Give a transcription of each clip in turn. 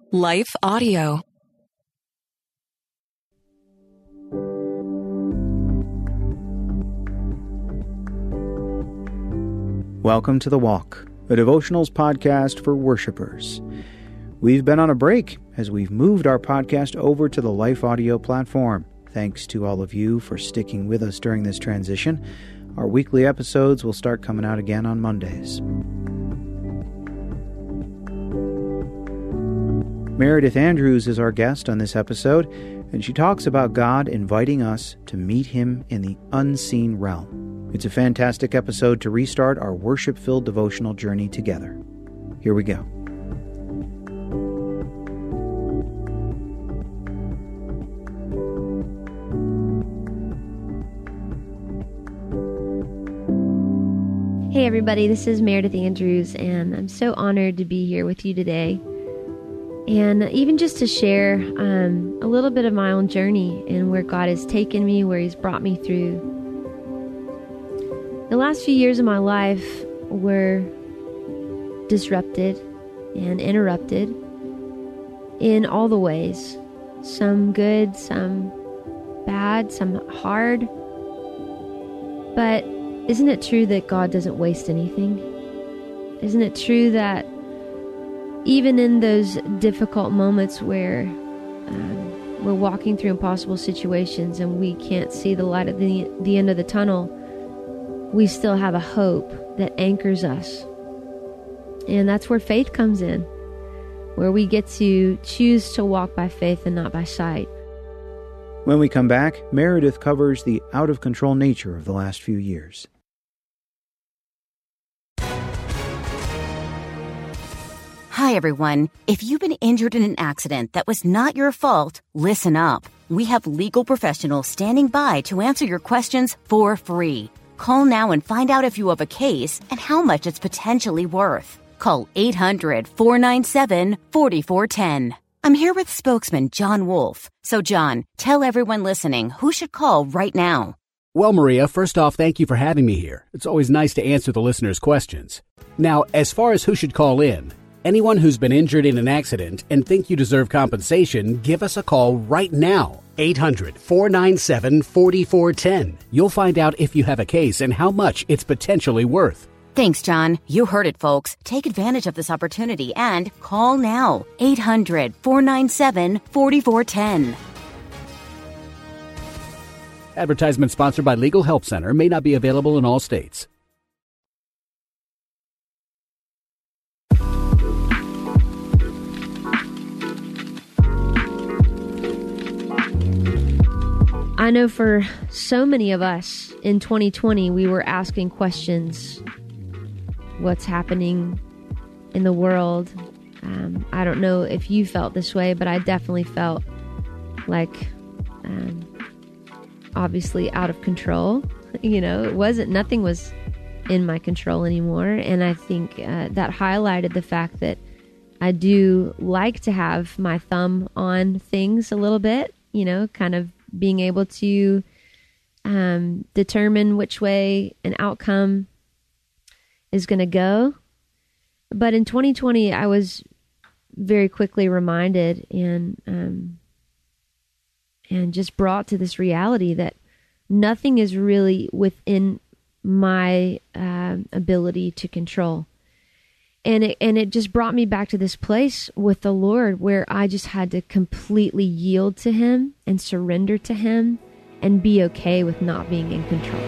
Life Audio. Welcome to The Walk, a devotionals podcast for worshipers. We've been on a break as we've moved our podcast over to the Life Audio platform. Thanks to all of you for sticking with us during this transition. Our weekly episodes will start coming out again on Mondays. Meredith Andrews is our guest on this episode, and she talks about God inviting us to meet Him in the unseen realm. It's a fantastic episode to restart our worship-filled devotional journey together. Here we go. Hey everybody, this is Meredith Andrews, and I'm so honored to be here with you today. And even just to share a little bit of my own journey and where God has taken me, where He's brought me through. The last few years of my life were disrupted and interrupted in all the ways. Some good, some bad, some hard. But isn't it true that God doesn't waste anything? Isn't it true that even in those difficult moments where we're walking through impossible situations and we can't see the light at the end of the tunnel, we still have a hope that anchors us? And that's where faith comes in, where we get to choose to walk by faith and not by sight. When we come back, Meredith covers the out-of-control nature of the last few years. Hi, everyone. If you've been injured in an accident that was not your fault, listen up. We have legal professionals standing by to answer your questions for free. Call now and find out if you have a case and how much it's potentially worth. Call 800-497-4410. I'm here with spokesman John Wolf. So, John, tell everyone listening who should call right now. Well, Maria, first off, thank you for having me here. It's always nice to answer the listeners' questions. Now, as far as who should call in, anyone who's been injured in an accident and think you deserve compensation, give us a call right now. 800-497-4410. You'll find out if you have a case and how much it's potentially worth. Thanks, John. You heard it, folks. Take advantage of this opportunity and call now. 800-497-4410. Advertisement sponsored by Legal Help Center. May not be available in all states. I know for so many of us in 2020, we were asking questions. What's happening in the world? I don't know if you felt this way, but I definitely felt like obviously out of control. Nothing was in my control anymore. And I think that highlighted the fact that I do like to have my thumb on things a little bit, kind of being able to determine which way an outcome is going to go. But in 2020, I was very quickly reminded and just brought to this reality that nothing is really within my ability to control. And it just brought me back to this place with the Lord where I just had to completely yield to Him and surrender to Him and be okay with not being in control.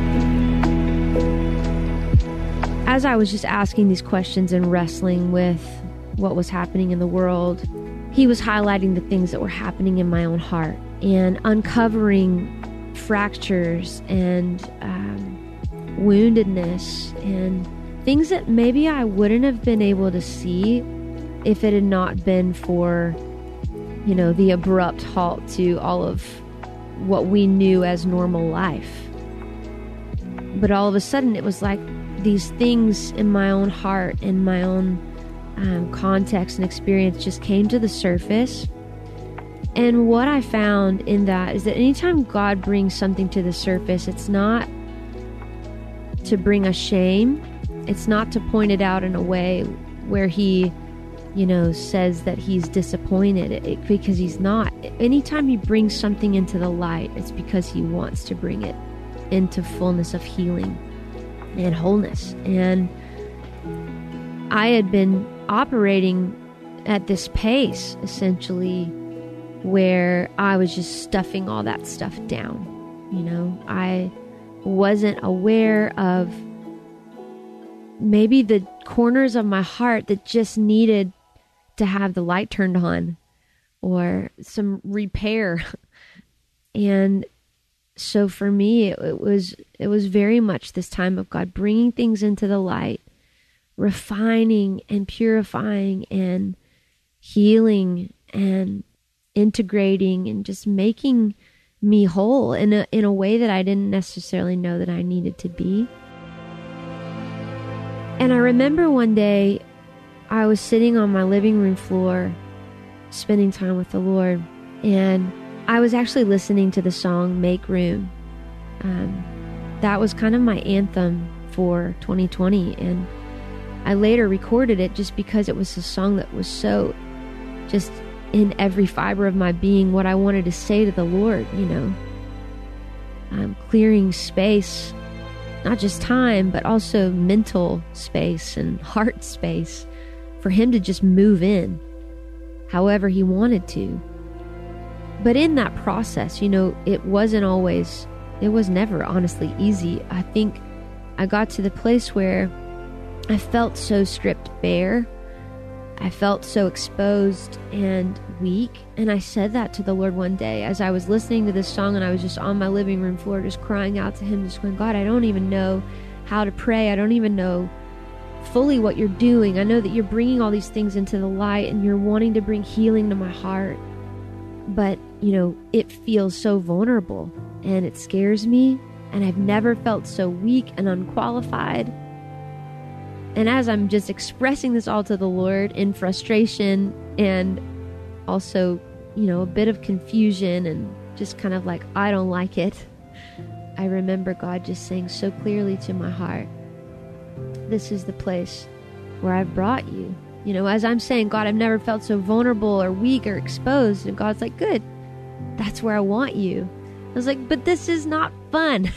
As I was just asking these questions and wrestling with what was happening in the world, He was highlighting the things that were happening in my own heart and uncovering fractures and woundedness and things that maybe I wouldn't have been able to see if it had not been for, the abrupt halt to all of what we knew as normal life. But all of a sudden, it was like these things in my own heart, in my own context and experience just came to the surface. And what I found in that is that anytime God brings something to the surface, it's not to bring us shame. It's not to point it out in a way where He says that he's disappointed, because he's not. Anytime he brings something into the light, it's because he wants to bring it into fullness of healing and wholeness. And I had been operating at this pace, essentially, where I was just stuffing all that stuff down. I wasn't aware of maybe the corners of my heart that just needed to have the light turned on or some repair. And so for me, it was very much this time of God bringing things into the light, refining and purifying and healing and integrating and just making me whole in a way that I didn't necessarily know that I needed to be. And I remember one day I was sitting on my living room floor, spending time with the Lord, and I was actually listening to the song Make Room. That was kind of my anthem for 2020, and I later recorded it just because it was a song that was so just in every fiber of my being, what I wanted to say to the Lord. Clearing space, not just time, but also mental space and heart space for him to just move in however he wanted to. But in that process, it was never honestly easy. I think I got to the place where I felt so stripped bare. I felt so exposed and weak. And I said that to the Lord one day as I was listening to this song, and I was just on my living room floor, just crying out to him, just going, God, I don't even know how to pray. I don't even know fully what you're doing. I know that you're bringing all these things into the light and you're wanting to bring healing to my heart. But, it feels so vulnerable and it scares me. And I've never felt so weak and unqualified. And as I'm just expressing this all to the Lord in frustration and also, a bit of confusion and just kind of like, I don't like it, I remember God just saying so clearly to my heart, this is the place where I've brought you. As I'm saying, God, I've never felt so vulnerable or weak or exposed. And God's like, good, that's where I want you. I was like, but this is not fun.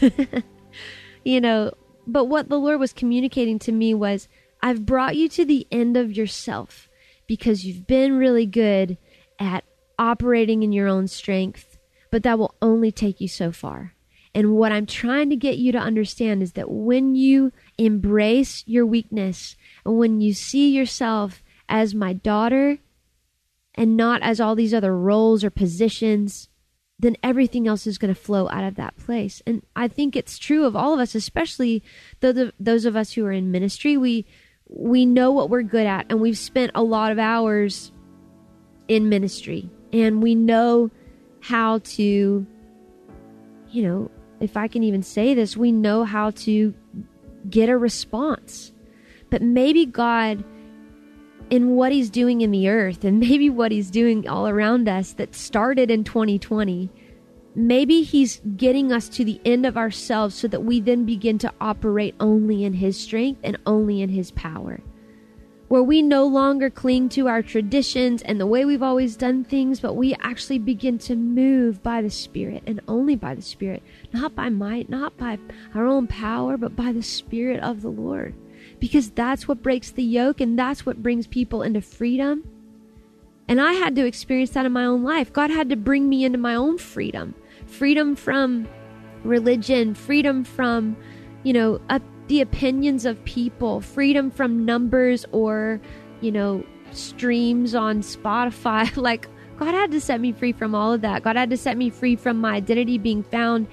But what the Lord was communicating to me was, I've brought you to the end of yourself because you've been really good at operating in your own strength, but that will only take you so far. And what I'm trying to get you to understand is that when you embrace your weakness and when you see yourself as my daughter and not as all these other roles or positions, then everything else is going to flow out of that place. And I think it's true of all of us, especially those of us who are in ministry. We know what we're good at, and we've spent a lot of hours in ministry, and we know how to, if I can even say this, we know how to get a response. But maybe God, in what he's doing in the earth and maybe what he's doing all around us that started in 2020, maybe he's getting us to the end of ourselves so that we then begin to operate only in his strength and only in his power, where we no longer cling to our traditions and the way we've always done things, but we actually begin to move by the Spirit and only by the Spirit, not by might, not by our own power, but by the Spirit of the Lord. Because that's what breaks the yoke, and that's what brings people into freedom. And I had to experience that in my own life. God had to bring me into my own freedom. Freedom from religion, freedom from, the opinions of people, freedom from numbers or, streams on Spotify. Like, God had to set me free from all of that. God had to set me free from my identity being found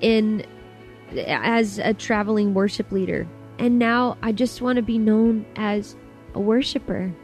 as a traveling worship leader. And now I just want to be known as a worshiper.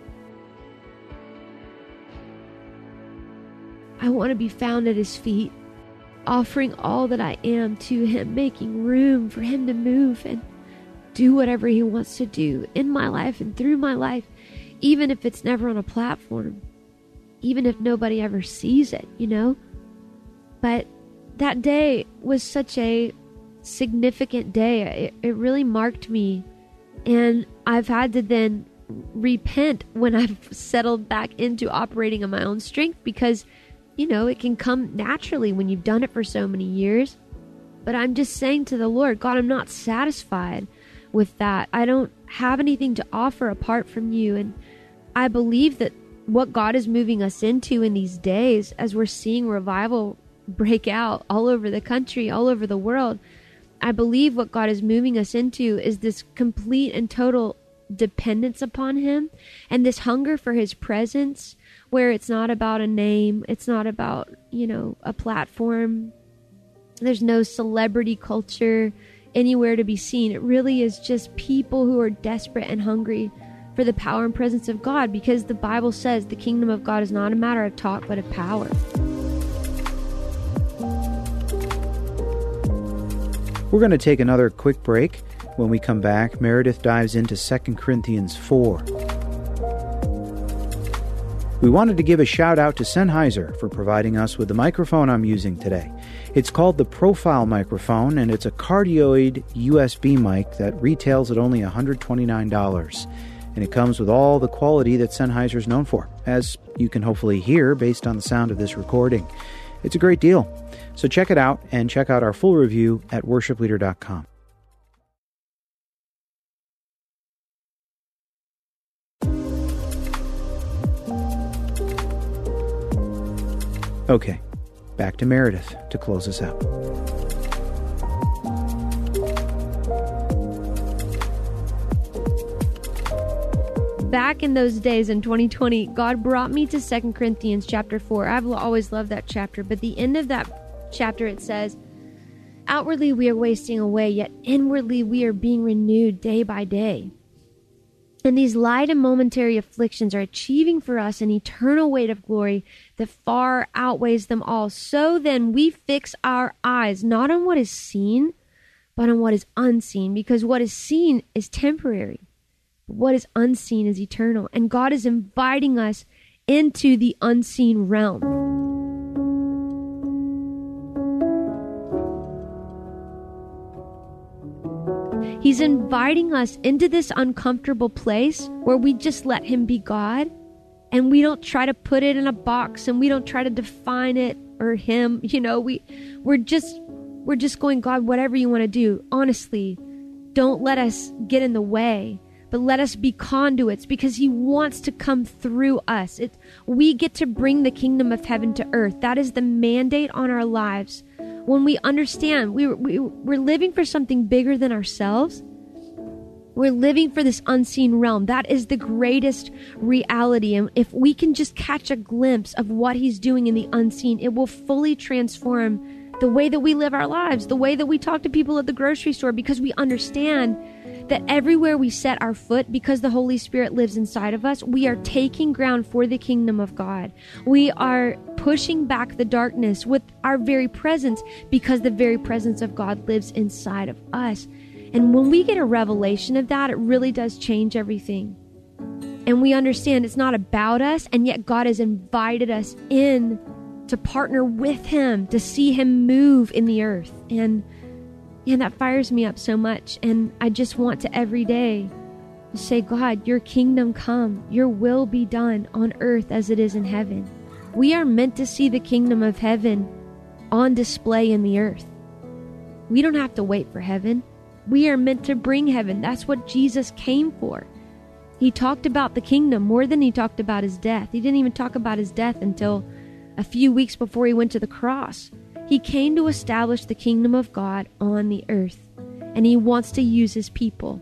I want to be found at his feet, offering all that I am to him, making room for him to move and do whatever he wants to do in my life and through my life, even if it's never on a platform, even if nobody ever sees it, But that day was such a significant day. It really marked me. And I've had to then repent when I've settled back into operating on my own strength, because, it can come naturally when you've done it for so many years. But I'm just saying to the Lord, God, I'm not satisfied with that. I don't have anything to offer apart from you. And I believe that what God is moving us into in these days, as we're seeing revival break out all over the country, all over the world, I believe what God is moving us into is this complete and total dependence upon him, and this hunger for his presence, where it's not about a name, it's not about, a platform. There's no celebrity culture anywhere to be seen. It really is just people who are desperate and hungry for the power and presence of God, because the Bible says the kingdom of God is not a matter of talk, but of power. We're going to take another quick break. When we come back, Meredith dives into 2 Corinthians 4. We wanted to give a shout out to Sennheiser for providing us with the microphone I'm using today. It's called the Profile microphone, and it's a cardioid USB mic that retails at only $129. And it comes with all the quality that Sennheiser is known for, as you can hopefully hear based on the sound of this recording. It's a great deal. So check it out, and check out our full review at worshipleader.com. Okay, back to Meredith to close us out. Back in those days in 2020, God brought me to 2 Corinthians chapter 4. I've always loved that chapter, but the end of that chapter, it says, "Outwardly we are wasting away, yet inwardly we are being renewed day by day. And these light and momentary afflictions are achieving for us an eternal weight of glory that far outweighs them all. So then we fix our eyes not on what is seen, but on what is unseen, because what is seen is temporary, but what is unseen is eternal." And God is inviting us into the unseen realm. He's inviting us into this uncomfortable place where we just let him be God, and we don't try to put it in a box, and we don't try to define it or him. We're just going, God, whatever you want to do. Honestly, don't let us get in the way, but let us be conduits, because he wants to come through us. We get to bring the kingdom of heaven to earth. That is the mandate on our lives. When we understand we're living for something bigger than ourselves, we're living for this unseen realm. That is the greatest reality. And if we can just catch a glimpse of what he's doing in the unseen, it will fully transform the way that we live our lives, the way that we talk to people at the grocery store, because we understand that everywhere we set our foot, because the Holy Spirit lives inside of us, we are taking ground for the kingdom of God. We are pushing back the darkness with our very presence, because the very presence of God lives inside of us. And when we get a revelation of that, it really does change everything. And we understand it's not about us, and yet God has invited us in to partner with him, to see him move in the earth. And that fires me up so much. And I just want to every day to say, God, your kingdom come, your will be done on earth as it is in heaven. We are meant to see the kingdom of heaven on display in the earth. We don't have to wait for heaven. We are meant to bring heaven. That's what Jesus came for. He talked about the kingdom more than he talked about his death. He didn't even talk about his death until a few weeks before he went to the cross. He came to establish the kingdom of God on the earth, and he wants to use his people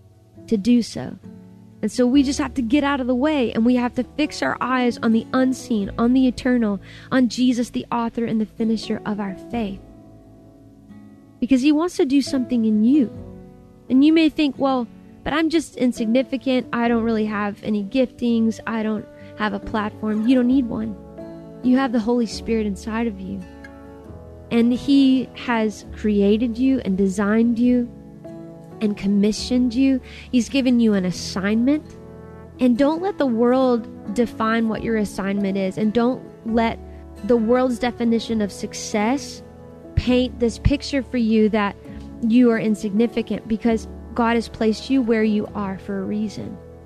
to do so. And so we just have to get out of the way, and we have to fix our eyes on the unseen, on the eternal, on Jesus, the author and the finisher of our faith. Because he wants to do something in you. And you may think, well, but I'm just insignificant. I don't really have any giftings. I don't have a platform. You don't need one. You have the Holy Spirit inside of you. And he has created you and designed you and commissioned you. He's given you an assignment. And don't let the world define what your assignment is. And don't let the world's definition of success paint this picture for you that you are insignificant, because God has placed you where you are for a reason.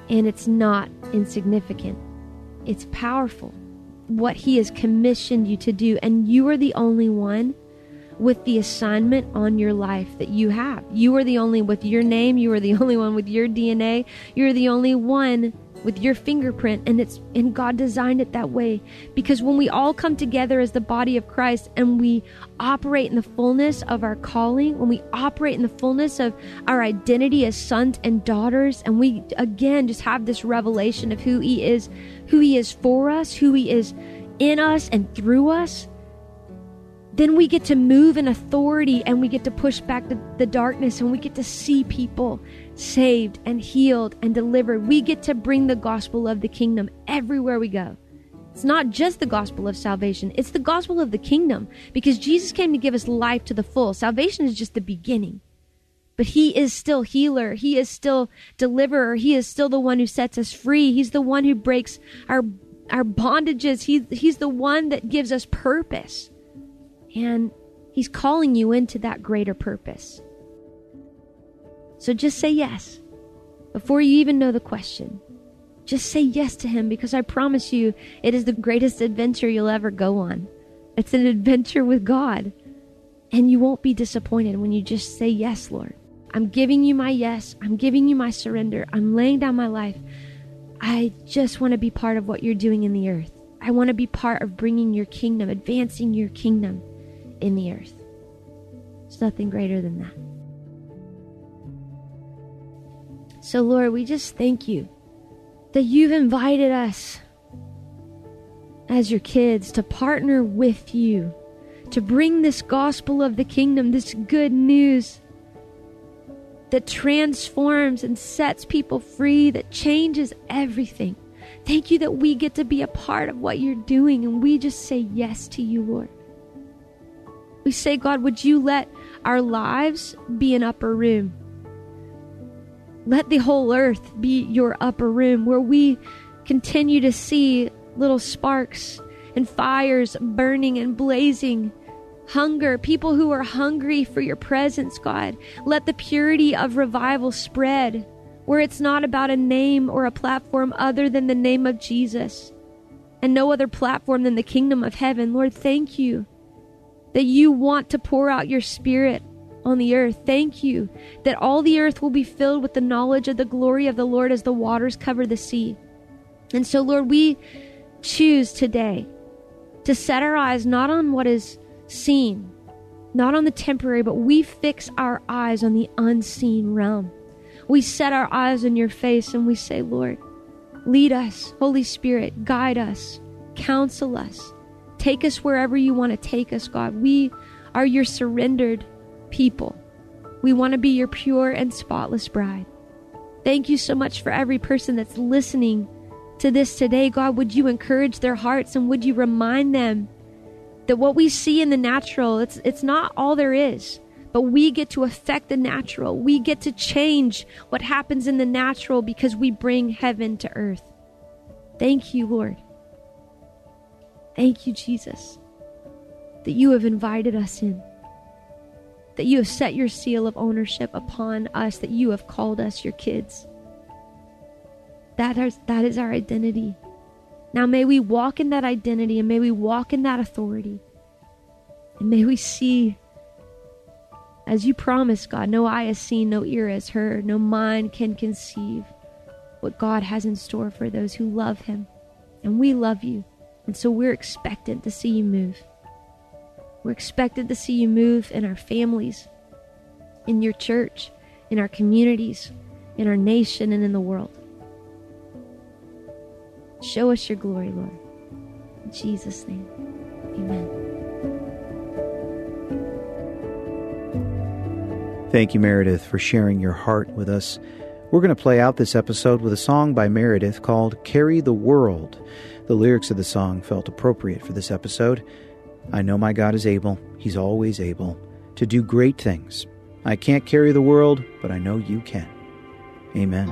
And it's not insignificant. It's powerful. What he has commissioned you to do. And you are the only one with the assignment on your life that you have. You are the only with your name. You are the only one with your DNA. You're the only one with your fingerprint, and God designed it that way. Because when we all come together as the body of Christ and we operate in the fullness of our calling, when we operate in the fullness of our identity as sons and daughters, and we again just have this revelation of who he is for us, who he is in us and through us, then we get to move in authority, and we get to push back the darkness, and we get to see people saved and healed and delivered. We get to bring the gospel of the kingdom everywhere we go. It's not just the gospel of salvation. It's the gospel of the kingdom, because Jesus came to give us life to the full. Salvation is just the beginning. But he is still healer. He is still deliverer. He is still the one who sets us free. He's the one who breaks our bondages. He's the one that gives us purpose. And he's calling you into that greater purpose. So just say yes. Before you even know the question, just say yes to him, because I promise you, it is the greatest adventure you'll ever go on. It's an adventure with God. And you won't be disappointed when you just say, yes, Lord. I'm giving you my yes. I'm giving you my surrender. I'm laying down my life. I just want to be part of what you're doing in the earth. I want to be part of bringing your kingdom, advancing your kingdom in the earth. There's nothing greater than that. So Lord, we just thank you that you've invited us as your kids to partner with you, to bring this gospel of the kingdom, this good news that transforms and sets people free, that changes everything. Thank you that we get to be a part of what you're doing, and we just say yes to you, Lord. We say, God, would you let our lives be an upper room? Let the whole earth be your upper room, where we continue to see little sparks and fires burning and blazing. Hunger, people who are hungry for your presence, God. Let the purity of revival spread, where it's not about a name or a platform other than the name of Jesus, and no other platform than the kingdom of heaven. Lord, thank you that you want to pour out your spirit on the earth. Thank you that all the earth will be filled with the knowledge of the glory of the Lord as the waters cover the sea. And so, Lord, we choose today to set our eyes not on what is seen, not on the temporary, but we fix our eyes on the unseen realm. We set our eyes on your face and we say, Lord, lead us. Holy Spirit, guide us, counsel us, take us wherever you want to take us, God. We are your surrendered people. We want to be your pure and spotless bride. Thank you so much for every person that's listening to this today. God, would you encourage their hearts, and would you remind them that what we see in the natural, it's not all there is, but we get to affect the natural. We get to change what happens in the natural because we bring heaven to earth. Thank you, Lord. Thank you, Jesus, that you have invited us in, that you have set your seal of ownership upon us, that you have called us your kids. That is our identity. Now may we walk in that identity, and may we walk in that authority. And may we see, as you promised, God, no eye has seen, no ear has heard, no mind can conceive what God has in store for those who love him. And we love you. And so we're expectant to see you move. We're expected to see you move in our families, in your church, in our communities, in our nation, and in the world. Show us your glory, Lord. In Jesus' name, amen. Thank you, Meredith, for sharing your heart with us. We're going to play out this episode with a song by Meredith called Carry the World. The lyrics of the song felt appropriate for this episode. I know my God is able, he's always able, to do great things. I can't carry the world, but I know you can. Amen.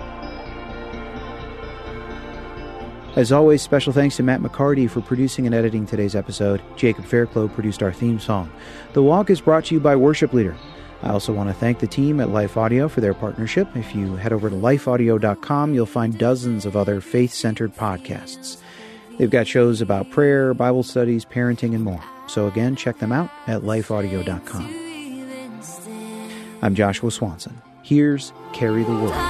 As always, special thanks to Matt McCarty for producing and editing today's episode. Jacob Fairclough produced our theme song. The Walk is brought to you by Worship Leader. I also want to thank the team at Life Audio for their partnership. If you head over to lifeaudio.com, you'll find dozens of other faith-centered podcasts. They've got shows about prayer, Bible studies, parenting, and more. So again, check them out at lifeaudio.com. I'm Joshua Swanson. Here's Carry the World.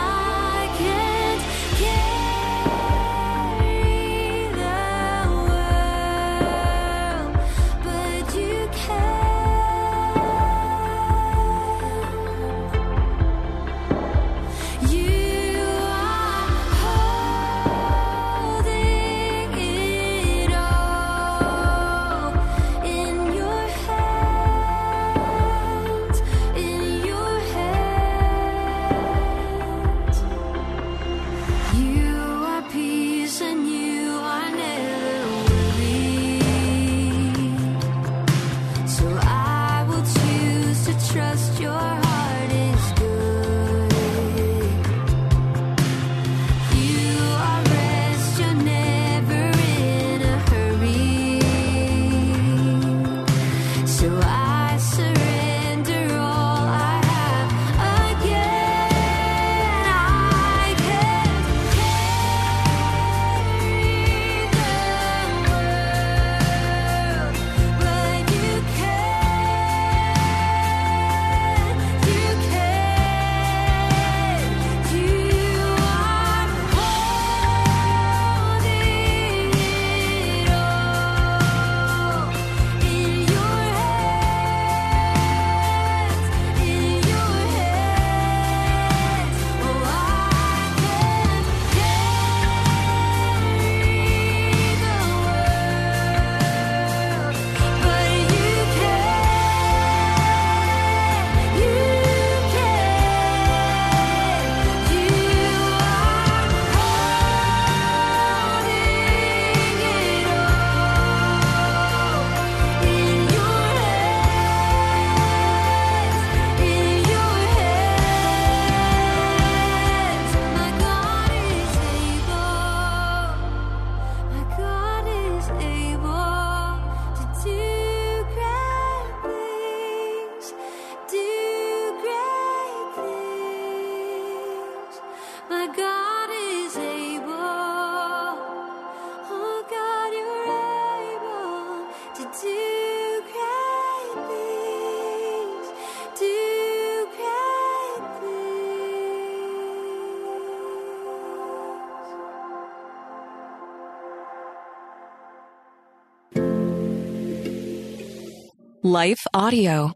Life Audio.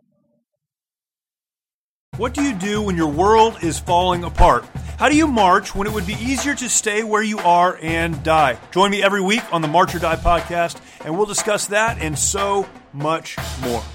What do you do when your world is falling apart? How do you march when it would be easier to stay where you are and die? Join me every week on the March or Die podcast, and we'll discuss that and so much more.